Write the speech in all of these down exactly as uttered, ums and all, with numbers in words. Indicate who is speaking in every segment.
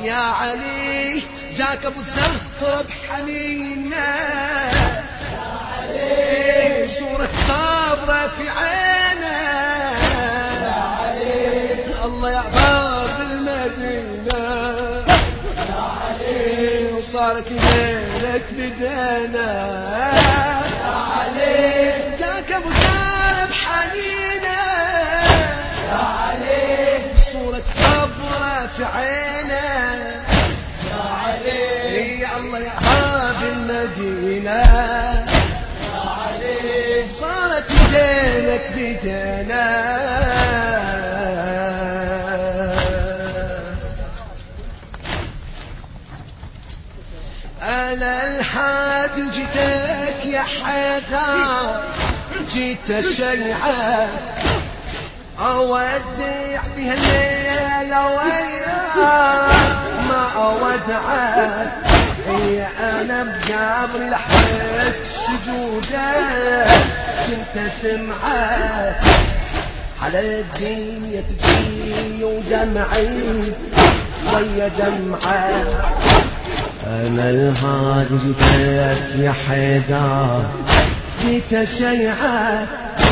Speaker 1: يا علي جاك ابو الزهر بحنينه
Speaker 2: يا علي
Speaker 1: صورة صابرة في عينه
Speaker 2: يا علي
Speaker 1: الله يا باب المدينة
Speaker 2: يا علي
Speaker 1: وصارت ليلك بدينا
Speaker 2: يا علي
Speaker 1: جاك ابو الزهر بحنينه
Speaker 2: يا علي
Speaker 1: صورة صبرة في عينه
Speaker 2: يا علي
Speaker 1: يا الله يا باب المدينة
Speaker 2: يا علي
Speaker 1: صارت يدينك بدينا أنا الحاج جيتك يا حيدر جيت الشيعة أودع بها الليلة وياك ما أودعك هي أنا بجابري لحيت سجودك كنت سمعك على الدنيا تبكي ودمعي ويا دمعك أنا الهاجي جيتك يا حيدر جيت شيعك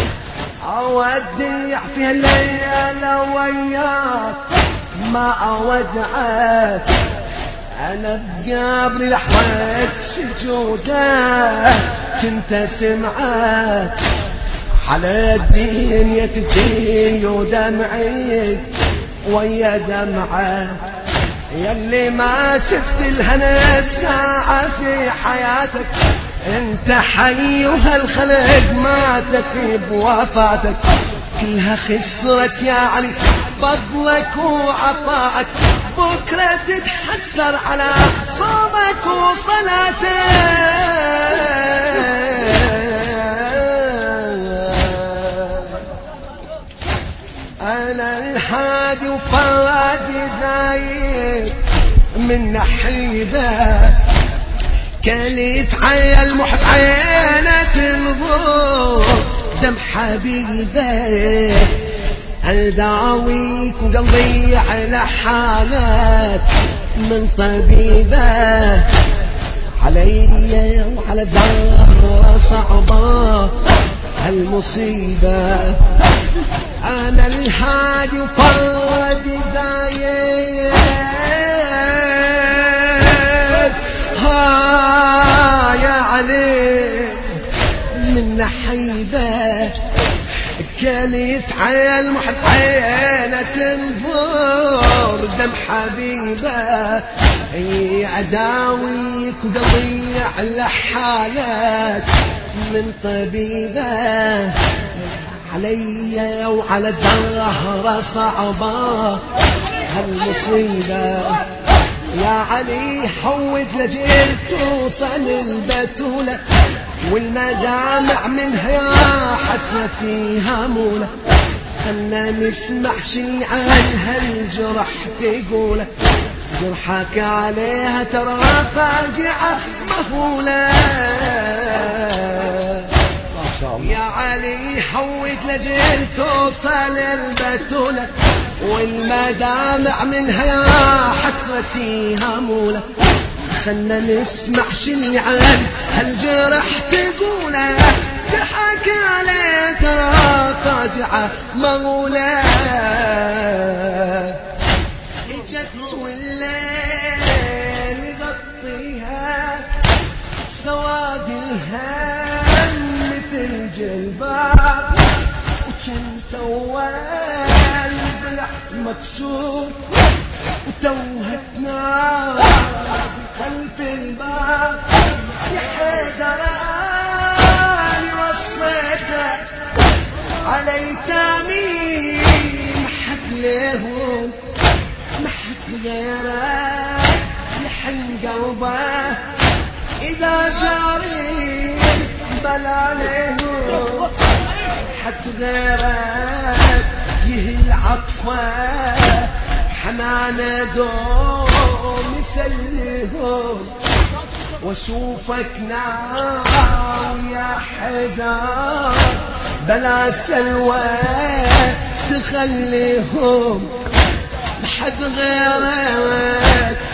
Speaker 1: أودع في الليلة وياك ما أودعك أنا بقبري لحظة سجودك كنت سمعك على الدنيا تبكي ودمعي ويا دمعك يلي ما شفت الهنا ساعة في حياتك انت حي وهالخلق ماتت بوفاتك كلها خسرت يا علي فضلك وعطاءك بكرة تتحسر على صومك وصلاتك أنا الحادي وفادي زايد من نحيبه كليت عيل محب عينه تنظر دم حبيبه أداويك وقلبي على حالك من طبيبه علي وعلى زهرة صعبة هالمصيبة أنا الهادي وفادي زايد ها يا علي من نحيبه كليت عيل محب عينه تنظر دم حبيبه هي عداويك وقضي على حالك من طبيبه علي وعلى زهرة صعبة هالمصيبة يا علي حوت لجيل توصل البتولة والمدامع منها يا حسرتي همولة خلنا نسمع شي عن هالجرح تقوله جرحك عليها ترى فاجعة مهولة يا علي حوت لجيل توصل البتولة والمدامع منها يا حسرتي همولة خلنا نسمع شني عن هالجرح تقوله جرحك عليه ترى فاجعة مغولة اجت والليل يغطيها سواد الهم مثل جلباب وكان سوال ضلع مكسور وتوهت نار خلف الباب يا حيدر اني وصيتك علي تامين محد ليهم محد غيرك يحن قلبه اذا جاري بلا ليهم حد غيرك يهل عطفه حنان دوم يسليهم واشوفك نار يا حيدر بلا سلوى تخليهم محد غيرك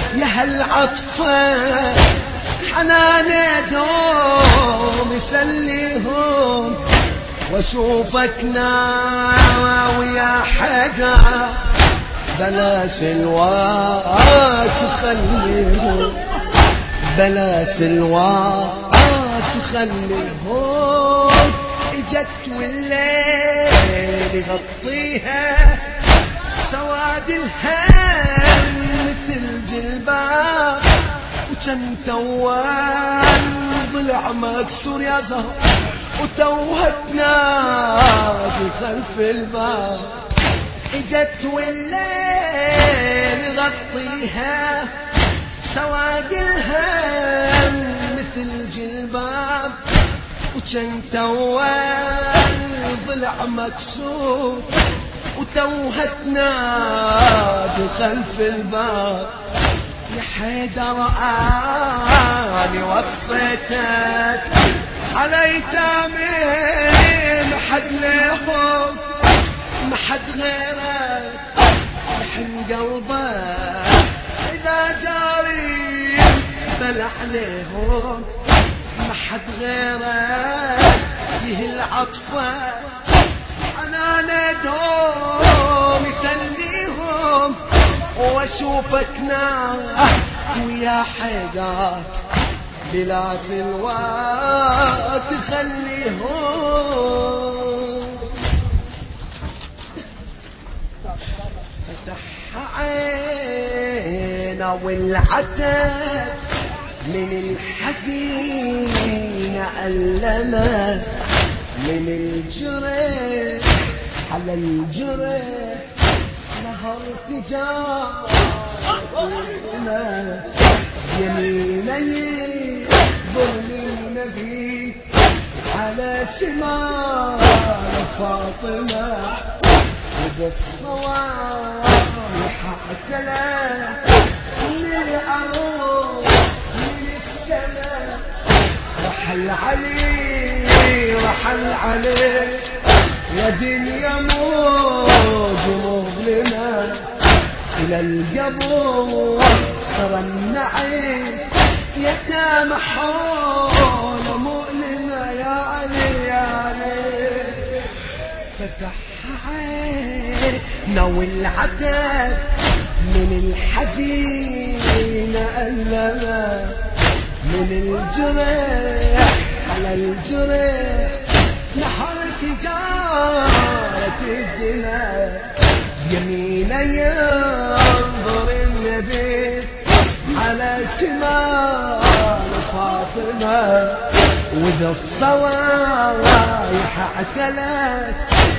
Speaker 1: يا هالعطفة حنانة دوم يسليهم واشوفك ناوي يا حدا بلاش الوقت خليهم بلاش الوقت خليهم اجت والليل يغطيها سواد الهم مثل جلباب وكان توال ضلع مكسور يا زهر وتوهتنا خلف الباب اجت والليل يغطيها سواد الهم مثل جلباب وكان توال ضلع مكسور وتوهتنا بخلف الباب يا حيدر اني وصيتك على يتامين محد لهم محد غيرك يحن قلبك اذا جاري بلع عليهم محد غيرك يهل عطفه انا ندوم يسليهم واشوفك نار ويا حيدر بلا سلوات خليهم فتح عينا والعتب من الحزين ألمه من الجرح على الجرح نهر تجارنا يميني ظلم النبي على شمال فاطمة وبالصوارح اعتلت للأرض من السماء رحل علي رحل علي يا دنيا موج مظلمة إلى القبر صار النعيس يتامى حول مؤلمة يا علي يا علي فتح عينا والعتب من الحزين ألمه من الجرح على الجرح نهر تجارة الدماء يمينا ينظر النبي على شمال فاطمة وذا الصوايح اعتلت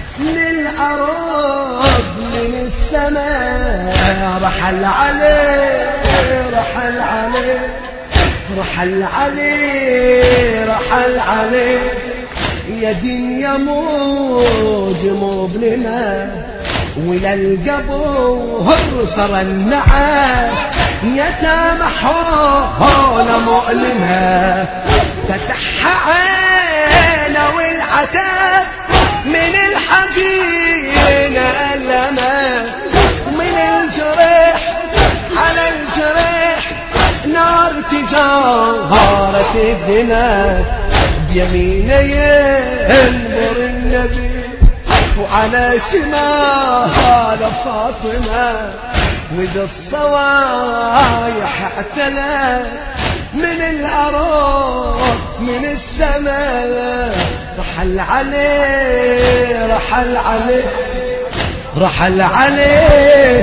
Speaker 1: للأرض من السماء رحل عليه رحل عليه رحل عليه رحل عليه يا دنيا موج مظلمة ولا القبر صار النعاس يتامى حول مؤلمها فتح عينا والعتاب من الحزين ألمه من الجرح على الجرح نار تجارة الدماء بيمينه ينظر النبي وعلى شمال فاطمة وذا الصوايح اعتلت من الأرض من السماء رحل عليه رحل عليه رحل عليه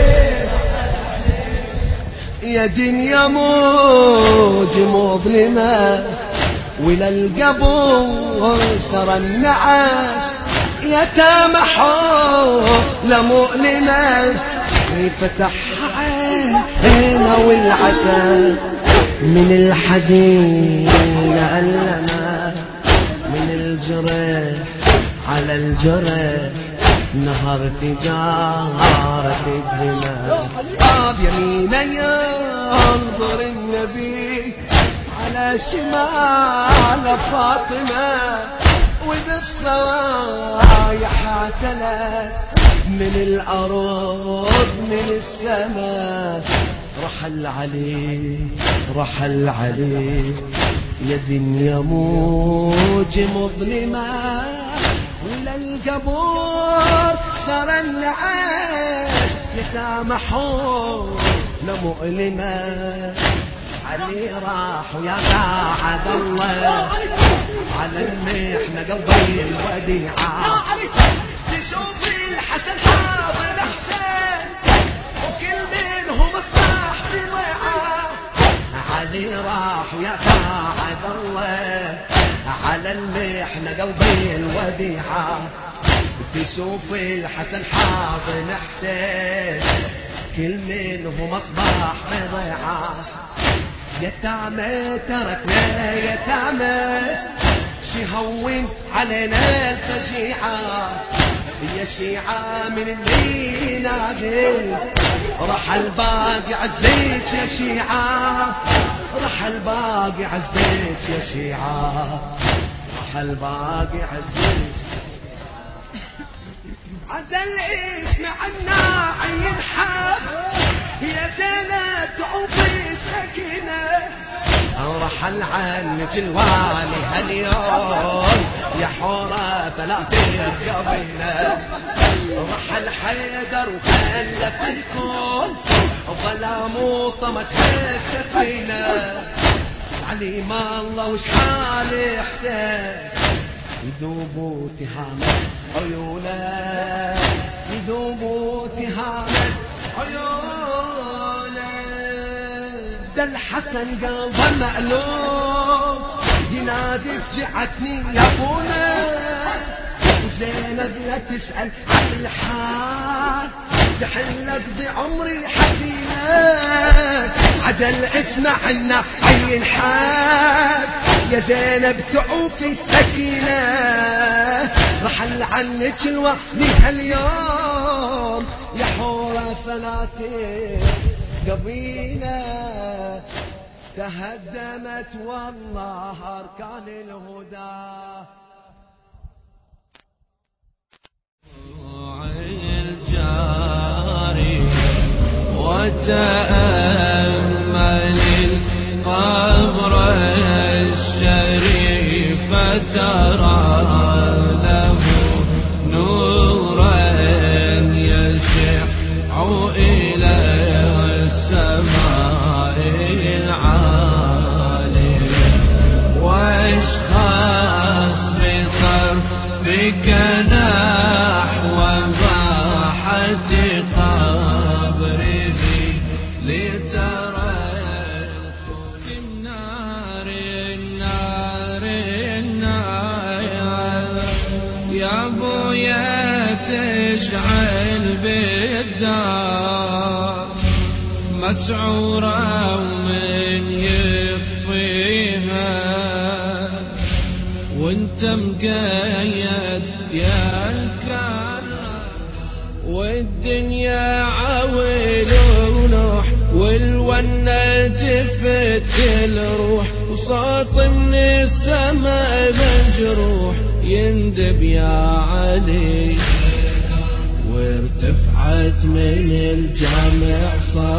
Speaker 1: يا دنيا موج مظلمة ولا القبر سرى النعاس يتامى حول مؤلمة فتح عينا والعتاب من الحزين ألمه من الجرح على الجرح نهر تجارة الدماء آب يمينا ينظر النبي على شمال فاطمة وذا الصوايح اعتلت من الأرض من السماء رحل عليه رحل عليه يا دنيا موج مظلمة ولا القبور صار النعاس يسامحون مؤلمة علي راح ويا بعد الله على المحنة قلبي الوديعة تشوف الحسن حاضر حسين وكل منهم صاح بضيعة علي راح ويا بعد الله على المحنة قلبي الوديعة تشوف الحسن حاضر حسين كل منهم اصبح مضيعة يتامى تركنا يتامى شي هون علينا الفجيعة يا شيعة من اللي ينادي راح الباقي عزيت يا شيعة راح الباقي عزيت يا شيعة راح الباقي عزيت عجل اسمع الناعي ينحب يا زينب تعوفي السكينة رحل عنك الوالي هاليوم يا حورة فلا ترقبينا رحل حيدر وخلف الكون ظلام وطمت السفينة عليم الله وش حال حسين يذوبوا تهامة عيونه يذوبوا تهامة عيونه ده الحسن قلبه مألوف ينادي فجعتني يا ابونا وزينب لا تسأل عن الحال تحل اقضي عمري حزينة عجل اسمع عنا عين حال يا زينب تعوفي السكينة رحل عنك الوحدي هاليوم يا حورة فلاتي قبيلة تهدمت والله أركان الهدى الجاري وتأمل القبر الشريف ترى له نورا يشع إلى السماء العالي واشخاص بطرفك نحو باحة قبره لترى الخلد النار النار النار يا بويا تشعل بالدار مسعورة ومن يطفيها وانت مقيد يا الكار والدنيا عويل ونوح والونة جفت الروح وصوت من السماء مجروح يندب يا علي وارتفعت من الجامع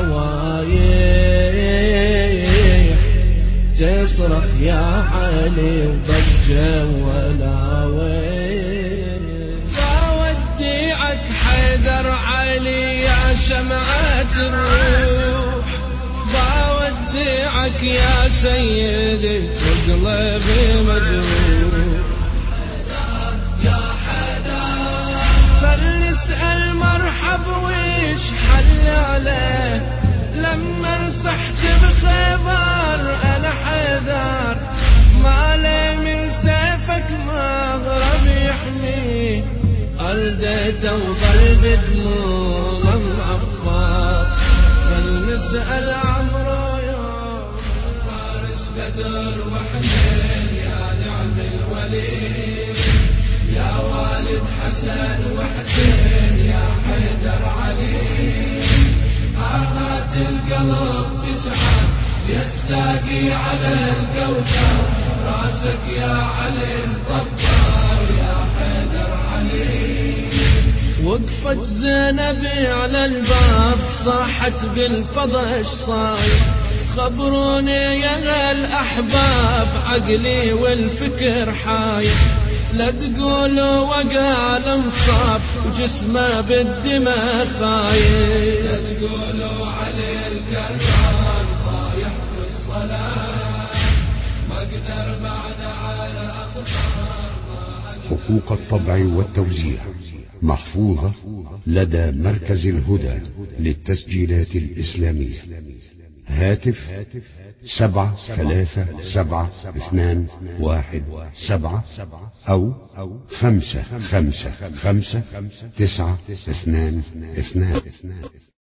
Speaker 1: صوايح تصرخ يا علي وضجة ولا وين بوديعك حيدر علي يا شمعة الروح بوديعك يا سيدي وقلبي مجروح يا حيدر فلنسأل مرحب ويش حل عليه لما نصحت بخبر انا حيدر ما لي من سيفك مغرب يحميه أرديته وظل بدموع معفر فلنسأل عمرو يوم فارس بدر وحسين يا نعم الولي يا والد حسن وحسين يا حيدر علي آهات القلب تسعى يا الساقي على الكوثر راسك يا علي الطبار يا حيدر علي وقفت زينب على الباب صاحت بالفضا ايش صاير، خبروني يا الأحباب عقلي والفكر حاير، لا تقولوا وقع الانصاف وجسمه بالدماء خاير، لا تقولوا عليه الكربان طايح في الصلاة ما قدر بعد على أخطار.
Speaker 3: حقوق الطبع والتوزيع محفوظة لدى مركز الهدى للتسجيلات الإسلامية. هاتف سبعة ثلاثة سبعة اثنان واحد سبعة أو خمسة خمسة خمسة تسعة اثنان اثنان.